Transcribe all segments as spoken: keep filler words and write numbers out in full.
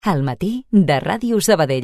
Al matí de Ràdio Sabadell.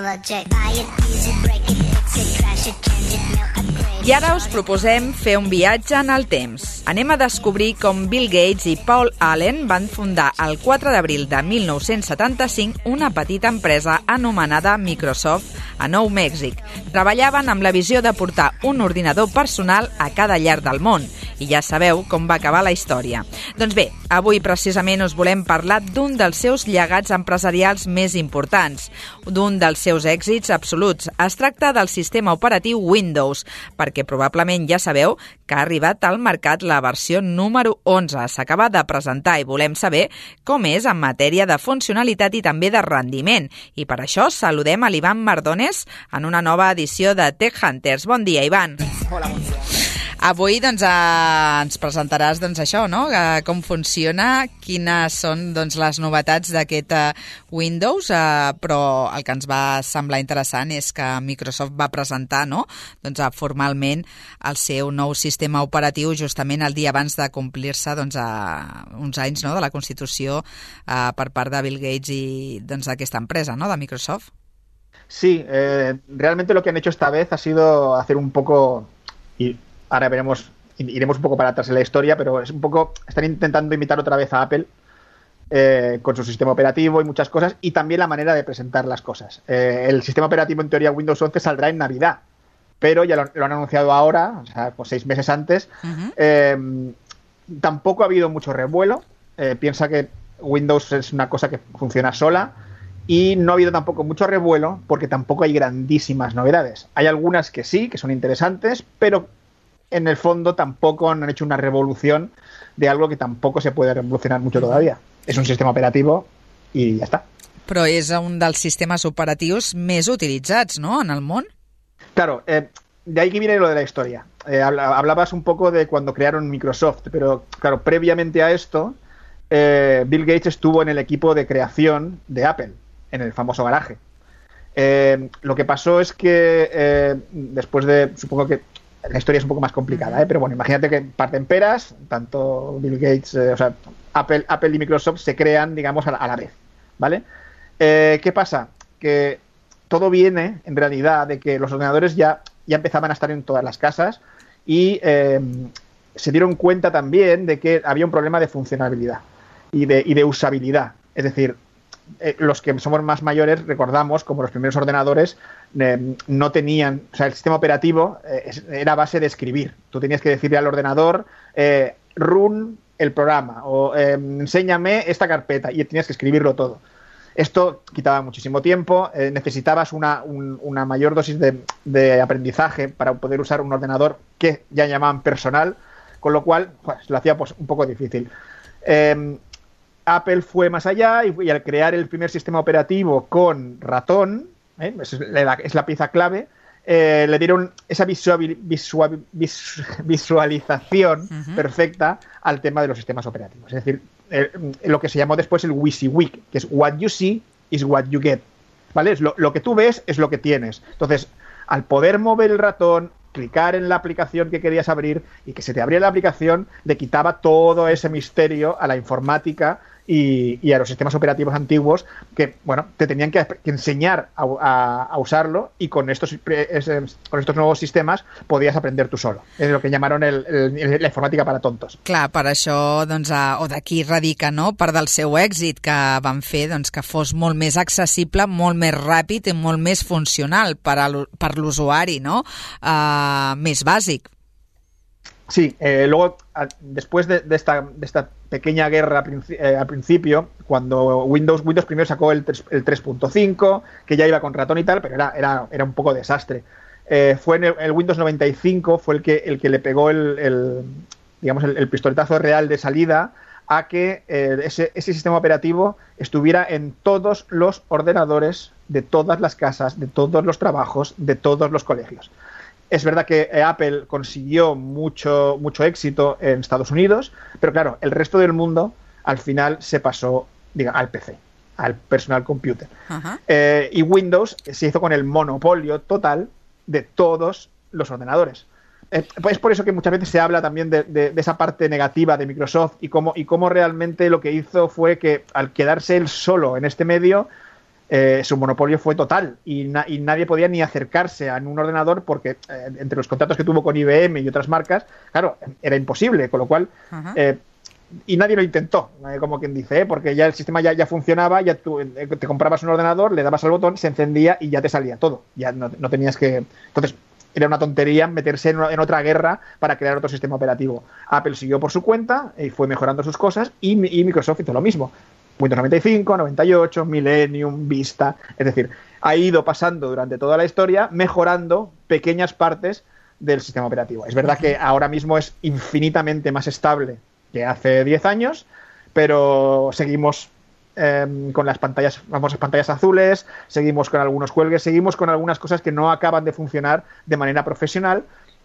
I ara us proposem fer un viatge en el temps. Anem a descobrir com Bill Gates i Paul Allen van fundar el quatre d'abril de mil nou-cents setanta-cinc una petita empresa anomenada Microsoft a Nou Mèxic. Treballaven amb la visió de portar un ordinador personal a cada llar del món. I ja sabeu com va acabar la història. Doncs bé, avui precisament us volem parlar d'un dels seus llegats empresarials més importants, d'un dels seus èxits absoluts. Es tracta del sistema operatiu Windows, perquè probablement ja sabeu que ha arribat al mercat la versió número onze. S'acaba de presentar i volem saber com és en matèria de funcionalitat i també de rendiment. I per això saludem a l'Ivan Mardones en una nova edició de Tech Hunters. Bon dia, Ivan. Hola, bon dia. Avui doncs, eh, ens presentaràs doncs, això, no? Eh, com funciona, quines són doncs, les novetats d'aquest eh, Windows, eh, però el que ens va semblar interessant és que Microsoft va presentar, no? doncs, eh, formalment el seu nou sistema operatiu justament el dia abans de complir-se doncs, eh, uns anys, no? de la Constitució eh, per part de Bill Gates i doncs, d'aquesta empresa, no? de Microsoft. Sí, eh, realmente lo que han hecho esta vez ha sido hacer un poco... Y ahora veremos, iremos un poco para atrás en la historia, pero es un poco, están intentando imitar otra vez a Apple eh, con su sistema operativo y muchas cosas, y también la manera de presentar las cosas. Eh, el sistema operativo, en teoría, Windows once saldrá en Navidad, pero ya lo, lo han anunciado ahora, o sea, pues seis meses antes. Uh-huh. Eh, tampoco ha habido mucho revuelo. Eh, piensa que Windows es una cosa que funciona sola, y no ha habido tampoco mucho revuelo porque tampoco hay grandísimas novedades. Hay algunas que sí, que son interesantes, pero en el fondo tampoco han hecho una revolución de algo que tampoco se puede revolucionar mucho todavía. Es un sistema operativo y ya está. Però és un dels sistemes operatius més utilitzats, ¿no?, en el món. Claro, eh, de ahí que viene lo de la historia. Eh, hablabas un poco de cuando crearon Microsoft, pero claro, previamente a esto, eh, Bill Gates estuvo en el equipo de creación de Apple, en el famoso garaje. Eh, lo que pasó es que eh, después de, supongo que la historia es un poco más complicada, ¿eh? pero bueno, imagínate que parten peras, tanto Bill Gates, eh, o sea, Apple, Apple y Microsoft se crean, digamos, a la, a la vez, ¿vale? Eh, ¿Qué pasa? Que todo viene, en realidad, de que los ordenadores ya, ya empezaban a estar en todas las casas y eh, se dieron cuenta también de que había un problema de funcionalidad y de, y de usabilidad. Es decir, Eh, los que somos más mayores recordamos como los primeros ordenadores eh, no tenían, o sea, el sistema operativo eh, era a base de escribir. Tú tenías que decirle al ordenador eh, run el programa o eh, enséñame esta carpeta y tenías que escribirlo todo. Esto quitaba muchísimo tiempo, eh, necesitabas una, un, una mayor dosis de, de aprendizaje para poder usar un ordenador que ya llamaban personal, con lo cual pues, lo hacía pues, un poco difícil. Eh, Apple fue más allá y, y al crear el primer sistema operativo con ratón, ¿eh? es, la, es la pieza clave, eh, le dieron esa visual, visual, vis, visualización uh-huh. perfecta al tema de los sistemas operativos. Es decir, eh, lo que se llamó después el WYSIWYG, que es what you see is what you get. ¿Vale? Es lo, lo que tú ves es lo que tienes. Entonces, al poder mover el ratón, clicar en la aplicación que querías abrir y que se te abría la aplicación, le quitaba todo ese misterio a la informática y, y a los sistemas operativos antiguos que, bueno, te tenían que, que enseñar a, a, a usarlo y con estos, ese, con estos nuevos sistemas podías aprender tú solo. Es lo que llamaron el, el, la informàtica para tontos. Clar, per això, doncs, o d'aquí radica, no?, part del seu èxit que van fer doncs, que fos molt més accessible, molt més ràpid i molt més funcional per, a, per l'usuari, no?, uh, més bàsic. Sí, eh, luego, a, después de, de, esta, de esta pequeña guerra eh, al principio, cuando Windows, Windows primero sacó el, el tres punto cinco, que ya iba con ratón y tal, pero era, era, era un poco desastre. Eh, fue en el, el Windows noventa y cinco fue el que, el que le pegó el, el, digamos, el, el pistoletazo real de salida a que eh, ese, ese sistema operativo estuviera en todos los ordenadores de todas las casas, de todos los trabajos, de todos los colegios. Es verdad que Apple consiguió mucho, mucho éxito en Estados Unidos, pero claro, el resto del mundo al final se pasó, diga, al P C, al personal computer. Uh-huh. Eh, y Windows se hizo con el monopolio total de todos los ordenadores. eh, es por eso que muchas veces se habla también de, de, de esa parte negativa de Microsoft y cómo, y cómo realmente lo que hizo fue que al quedarse él solo en este medio, eh, su monopolio fue total y, na, y nadie podía ni acercarse a un ordenador porque eh, entre los contratos que tuvo con I B M y otras marcas, claro, era imposible, con lo cual... Uh-huh. eh, y nadie lo intentó, eh, como quien dice, ¿eh? Porque ya el sistema ya, ya funcionaba, ya tú eh, te comprabas un ordenador, le dabas al botón, se encendía y ya te salía todo. Ya no, no tenías que... Entonces, era una tontería meterse en, en otra guerra para crear otro sistema operativo. Apple siguió por su cuenta y fue mejorando sus cosas y, y Microsoft hizo lo mismo. Windows noventa y cinco, noventa y ocho, Millennium, Vista... Es decir, ha ido pasando durante toda la historia mejorando pequeñas partes del sistema operativo. Es verdad que ahora mismo es infinitamente más estable que hace diez años, pero seguimos eh, con las pantallas, famosas pantallas azules, seguimos con algunos cuelgues, seguimos con algunas cosas que no acaban de funcionar de manera profesional,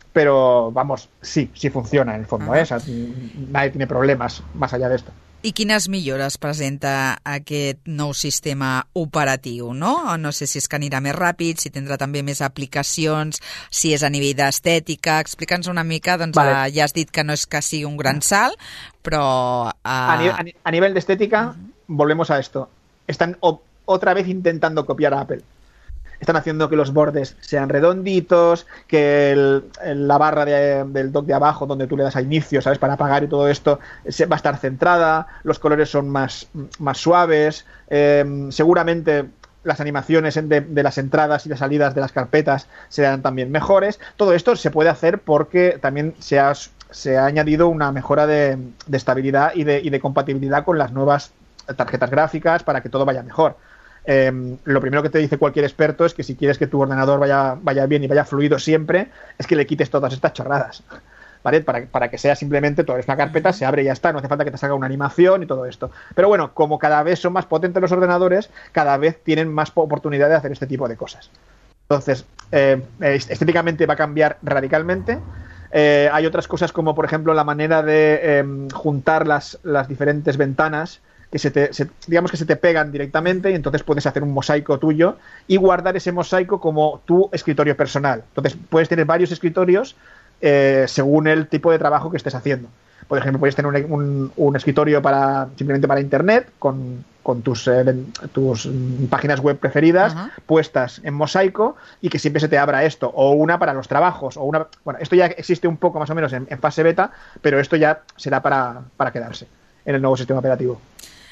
pero vamos, sí, sí funciona en el fondo, uh-huh. eh? O sea, nadie tiene problemas más allá de esto. I quines millores presenta aquest nou sistema operatiu, no? No sé si és que anirà més ràpid, si tindrà també més aplicacions, si és a nivell d'estètica. Explica'ns una mica, doncs vale. uh, ja has dit que no és que sigui un gran salt, però... Uh... A, ni a, a nivel de estética, uh-huh. volvemos a esto. Están o, otra vez intentando copiar a Apple. Están haciendo que los bordes sean redonditos, que el, el, la barra de, del dock de abajo, donde tú le das a inicio, ¿sabes? Para apagar y todo esto, se, va a estar centrada, los colores son más, más suaves, eh, seguramente las animaciones de, de las entradas y las salidas de las carpetas serán también mejores. Todo esto se puede hacer porque también se ha, se ha añadido una mejora de, de estabilidad y de, y de compatibilidad con las nuevas tarjetas gráficas para que todo vaya mejor. Eh, lo primero que te dice cualquier experto es que si quieres que tu ordenador vaya, vaya bien y vaya fluido siempre, es que le quites todas estas chorradas, ¿vale? Para, para que sea simplemente, tú abres una carpeta, se abre y ya está, no hace falta que te salga una animación y todo esto. Pero bueno, como cada vez son más potentes los ordenadores, cada vez tienen más oportunidad de hacer este tipo de cosas. Entonces, eh, estéticamente va a cambiar radicalmente. Eh, hay otras cosas como, por ejemplo, la manera de eh, juntar las, las diferentes ventanas que se te, se, digamos que se te pegan directamente y entonces puedes hacer un mosaico tuyo y guardar ese mosaico como tu escritorio personal. Entonces puedes tener varios escritorios eh, según el tipo de trabajo que estés haciendo. Por ejemplo, puedes tener un, un, un escritorio para simplemente para internet con, con tus, eh, tus páginas web preferidas uh-huh. puestas en mosaico y que siempre se te abra esto, o una para los trabajos, o una... Bueno, esto ya existe un poco más o menos en, en fase beta, pero esto ya será para, para quedarse en el nuevo sistema operativo.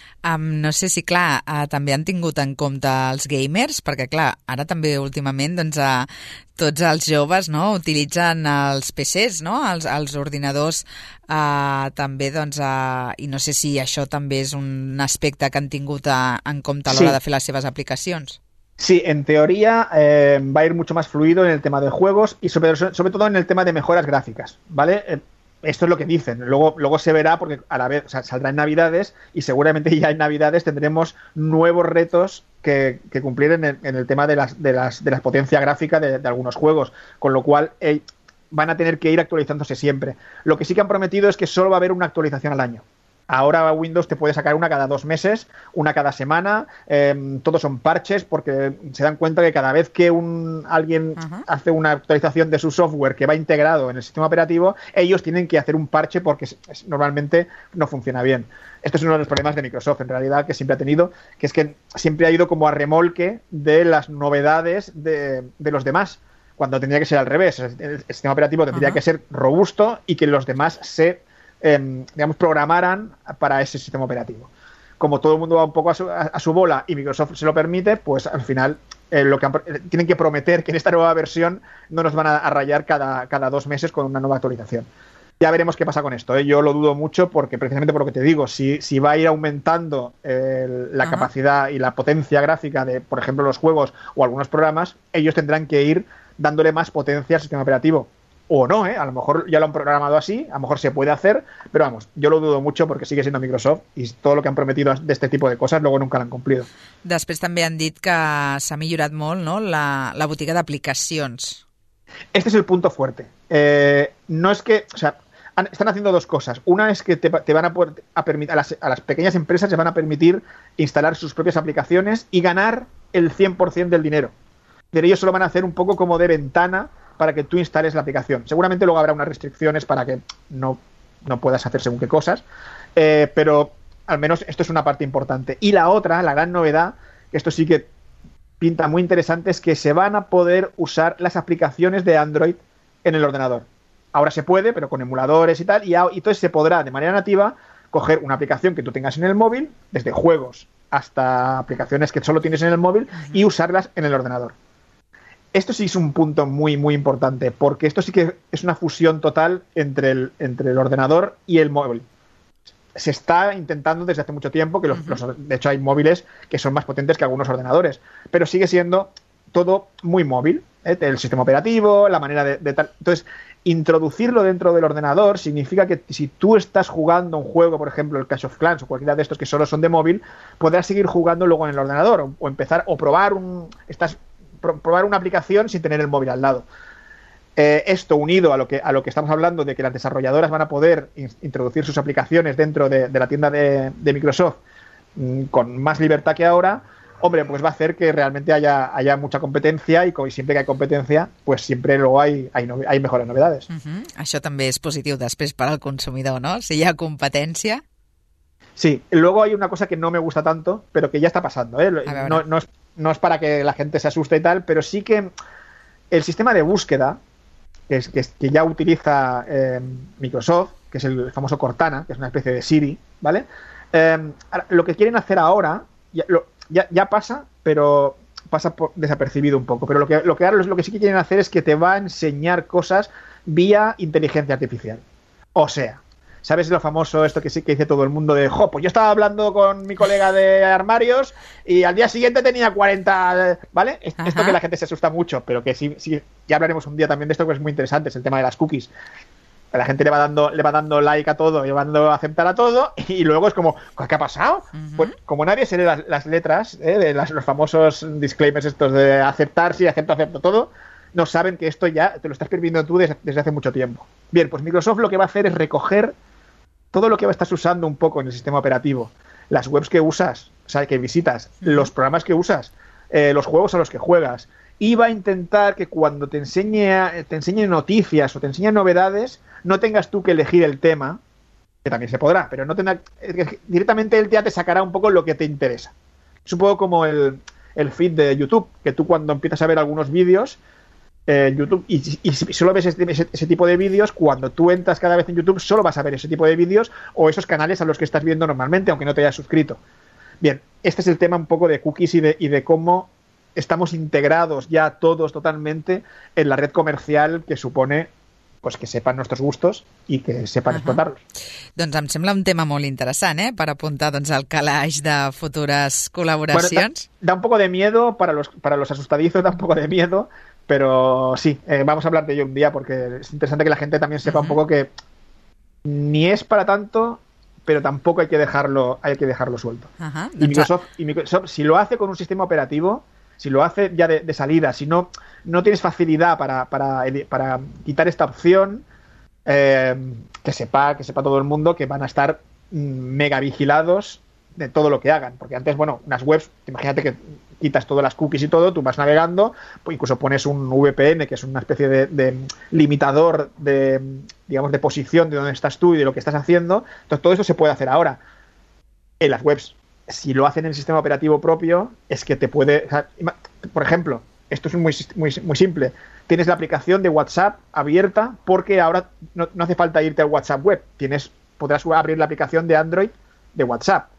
Um, no sé si, clar, uh, també han tingut en compte els gamers, perquè, clar, ara també últimament doncs, uh, tots els joves no, utilitzen els P Cs, no? els, els ordinadors uh, també, doncs, uh, i no sé si això també és un aspecte que han tingut uh, en compte a l'hora sí. de fer les seves aplicacions. Sí, en teoría eh, va a ir mucho más fluido en el tema de juegos y sobre, sobre todo en el tema de mejoras gráficas, ¿vale? Eh, Esto es lo que dicen, luego, luego se verá porque a la vez, o sea, saldrá en Navidades y seguramente ya en Navidades tendremos nuevos retos que, que cumplir en el, en el tema de las, de las de la potencia gráfica de, de algunos juegos, con lo cual eh, van a tener que ir actualizándose siempre. Lo que sí que han prometido es que solo va a haber una actualización al año. Ahora Windows te puede sacar una cada dos meses, una cada semana, eh, todos son parches porque se dan cuenta que cada vez que un alguien uh-huh. hace una actualización de su software que va integrado en el sistema operativo, ellos tienen que hacer un parche porque es, es, normalmente no funciona bien. Esto es uno de los problemas de Microsoft, en realidad, que siempre ha tenido, que es que siempre ha ido como a remolque de las novedades de, de los demás, cuando tendría que ser al revés. El, el sistema operativo tendría uh-huh. que ser robusto y que los demás se... Eh, digamos, programaran para ese sistema operativo. Como todo el mundo va un poco a su, a, a su bola y Microsoft se lo permite, pues al final eh, lo que han, eh, tienen que prometer que en esta nueva versión no nos van a, a rayar cada, cada dos meses con una nueva actualización. Ya veremos qué pasa con esto, ¿eh? Yo lo dudo mucho porque precisamente por lo que te digo, si, si va a ir aumentando eh, la uh-huh. capacidad y la potencia gráfica de, por ejemplo, los juegos o algunos programas, ellos tendrán que ir dándole más potencia al sistema operativo. O no, ¿eh? A lo mejor ya lo han programado así, a lo mejor se puede hacer, pero vamos, yo lo dudo mucho porque sigue siendo Microsoft y todo lo que han prometido de este tipo de cosas luego nunca lo han cumplido. Després també han dit que s'ha millorat molt, no?, la, la botiga d'aplicacions. Este es el punto fuerte. Eh, no es que, o sea, han, están haciendo dos cosas. Una es que te, te van a, poder, a permitir, a las, a las pequeñas empresas les van a permitir instalar sus propias aplicaciones y ganar el cien por ciento del dinero. Pero ellos solo van a hacer un poco como de ventana para que tú instales la aplicación. Seguramente luego habrá unas restricciones para que no, no puedas hacer según qué cosas, eh, pero al menos esto es una parte importante. Y la otra, la gran novedad, que esto sí que pinta muy interesante, es que se van a poder usar las aplicaciones de Android en el ordenador. Ahora se puede, pero con emuladores y tal, y, y entonces se podrá de manera nativa coger una aplicación que tú tengas en el móvil, desde juegos hasta aplicaciones que solo tienes en el móvil, uh-huh. y usarlas en el ordenador. Esto sí es un punto muy, muy importante, porque esto sí que es una fusión total entre el, entre el ordenador y el móvil. Se está intentando desde hace mucho tiempo, que los, uh-huh. los, de hecho hay móviles que son más potentes que algunos ordenadores, pero sigue siendo todo muy móvil, ¿eh? El sistema operativo, la manera de, de tal. Entonces, introducirlo dentro del ordenador significa que si tú estás jugando un juego, por ejemplo el Clash of Clans o cualquiera de estos que solo son de móvil, podrás seguir jugando luego en el ordenador o, o empezar o probar un estás pro, probar una aplicación sin tener el móvil al lado. Eh, esto unido a lo que a lo que estamos hablando de que las desarrolladoras van a poder in, introducir sus aplicaciones dentro de, de la tienda de, de Microsoft mmm, con más libertad que ahora, hombre, pues va a hacer que realmente haya, haya mucha competencia y, y siempre que hay competencia, pues siempre luego hay, hay, no, hay mejores novedades. Uh-huh. Això també és positiu després per al consumidor, ¿no? Si hi ha competència. Sí, luego hay una cosa que no me gusta tanto, pero que ya está pasando, ¿eh? No, no, es, no es para que la gente se asuste y tal, pero sí que el sistema de búsqueda que, es, que, es, que ya utiliza eh, Microsoft, que es el famoso Cortana, que es una especie de Siri, ¿vale? Eh, lo que quieren hacer ahora, ya, lo, ya, ya pasa, pero pasa por desapercibido un poco, pero lo que, lo, que, lo que sí que quieren hacer es que te va a enseñar cosas vía inteligencia artificial. O sea, ¿sabes lo famoso esto que sí que dice todo el mundo de, jo, pues yo estaba hablando con mi colega de armarios y al día siguiente tenía cuarenta, ¿vale? Ajá. Esto que la gente se asusta mucho, pero que sí, sí, ya hablaremos un día también de esto, que es muy interesante, es el tema de las cookies. La gente le va dando le va dando like a todo, le va dando a aceptar a todo, y luego es como, ¿qué ha pasado? Uh-huh. Pues como nadie se lee las, las letras, ¿eh? de las, los famosos disclaimers estos de aceptar, sí, acepto, acepto todo, no saben que esto ya te lo estás permitiendo tú desde, desde hace mucho tiempo. Bien, pues Microsoft lo que va a hacer es recoger todo lo que estás usando un poco en el sistema operativo, las webs que usas, o sea, que visitas, uh-huh. los programas que usas, eh, los juegos a los que juegas, y va a intentar que cuando te enseñe, te enseñe noticias o te enseñe novedades, no tengas tú que elegir el tema, que también se podrá, pero no tendrá, directamente él ya te sacará un poco lo que te interesa. Es un poco como el, el feed de YouTube, que tú cuando empiezas a ver algunos vídeos, eh, YouTube, y, y si solo ves ese, ese, ese tipo de vídeos, cuando tú entras cada vez en YouTube, solo vas a ver ese tipo de vídeos o esos canales a los que estás viendo normalmente, aunque no te hayas suscrito. Bien, este es el tema un poco de cookies y de, y de cómo estamos integrados ya todos totalmente en la red comercial que supone pues que sepan nuestros gustos i que sepan uh-huh. explotarlos. Doncs em sembla un tema molt interessant, eh? Per apuntar doncs, al calaix de futures col·laboracions. Bueno, da, da un poco de miedo para los, para los asustadizos, da un poco de miedo, pero sí, eh, vamos a hablar de ello un día porque es interesante que la gente también sepa uh-huh. un poco que ni es para tanto, pero tampoco hay que dejarlo, hay que dejarlo suelto. Uh-huh. Y, Microsoft, y Microsoft, si lo hace con un sistema operativo, si lo hace ya de, de salida, si no, no tienes facilidad para, para, para quitar esta opción, eh, que sepa, que sepa todo el mundo que van a estar mega vigilados de todo lo que hagan. Porque antes, bueno, unas webs, imagínate que quitas todas las cookies y todo, tú vas navegando, pues incluso pones un V P N, que es una especie de, de limitador de, digamos, de posición de dónde estás tú y de lo que estás haciendo. Entonces todo eso se puede hacer ahora en las webs. Si lo hacen en el sistema operativo propio, es que te puede... O sea, por ejemplo, esto es muy, muy, muy simple. Tienes la aplicación de WhatsApp abierta porque ahora no, no hace falta irte al WhatsApp web. Tienes, podrás abrir la aplicación de Android de WhatsApp.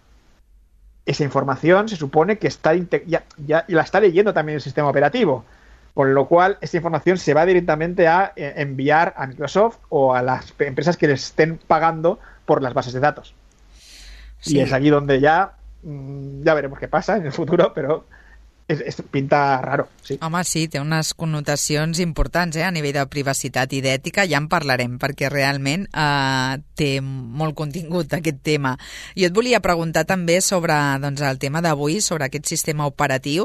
Esa información se supone que está ya, ya la está leyendo también el sistema operativo. Con lo cual, esta información se va directamente a eh, enviar a Microsoft o a las empresas que les estén pagando por las bases de datos. Sí. Y es aquí donde ya... ya veremos què passa en el futur, però és, és pinta raro. Sí. Home, sí, té unes connotacions importants eh, a nivell de privacitat i d'ètica, ja en parlarem, perquè realment eh, té molt contingut aquest tema. Jo et volia preguntar també sobre doncs, el tema d'avui, sobre aquest sistema operatiu,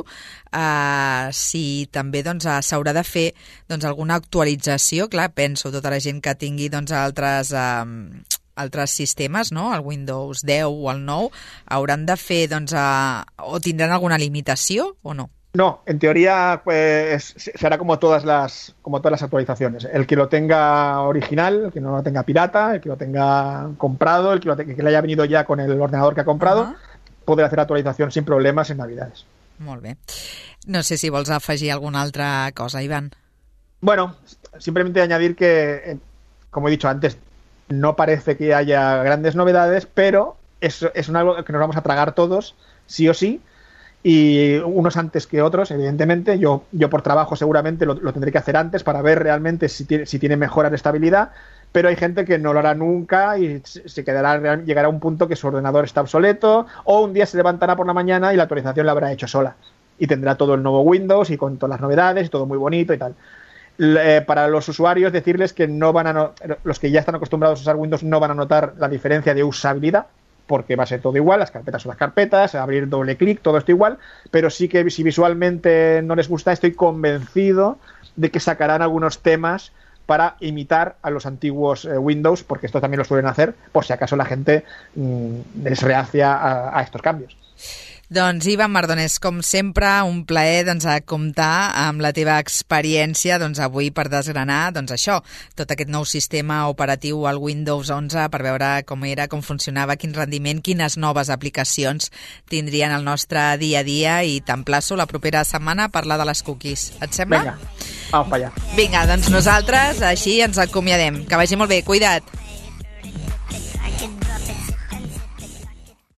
eh, si també doncs, s'haurà de fer doncs, alguna actualització. Clar, penso, tota la gent que tingui doncs, altres... Eh, altres sistemes, no? El Windows deu o el nou, hauran de fer, doncs, a... o tindran alguna limitació o no? No, en teoría pues, será como todas las como todas las actualizaciones. El que lo tenga original, el que no lo tenga pirata, el que lo tenga comprado, el que, lo te- que le haya venido ya con el ordenador que ha comprado, Uh-huh. podrá hacer actualización sin problemas en Navidades. Molt bé. No sé si vols afegir alguna altra cosa, Ivan. Bueno, simplemente añadir que, eh, como he dicho antes, no parece que haya grandes novedades, pero es, es un algo que nos vamos a tragar todos, sí o sí, y unos antes que otros, evidentemente. Yo, yo por trabajo seguramente lo, lo tendré que hacer antes para ver realmente si tiene, si tiene mejoras de estabilidad, pero hay gente que no lo hará nunca y se se quedará, llegará a un punto que su ordenador está obsoleto, o un día se levantará por la mañana y la actualización la habrá hecho sola y tendrá todo el nuevo Windows y con todas las novedades y todo muy bonito y tal. Eh, para los usuarios decirles que no van a no, los que ya están acostumbrados a usar Windows no van a notar la diferencia de usabilidad, porque va a ser todo igual, las carpetas son las carpetas, abrir doble clic, todo esto igual, pero sí que si visualmente no les gusta, estoy convencido de que sacarán algunos temas para imitar a los antiguos eh, Windows, porque esto también lo suelen hacer, por si acaso la gente mmm, es reacia a, a estos cambios. Doncs, Ivan Mardones, com sempre, un plaer doncs, a comptar amb la teva experiència doncs, avui per desgranar doncs, això, tot aquest nou sistema operatiu al Windows onze per veure com era, com funcionava, quin rendiment, quines noves aplicacions tindrien el nostre dia a dia, i t'emplaço la propera setmana a parlar de les cookies. Et sembla? Vinga, vamos para allá. Vinga, doncs nosaltres així ens acomiadem. Que vagi molt bé, cuida't.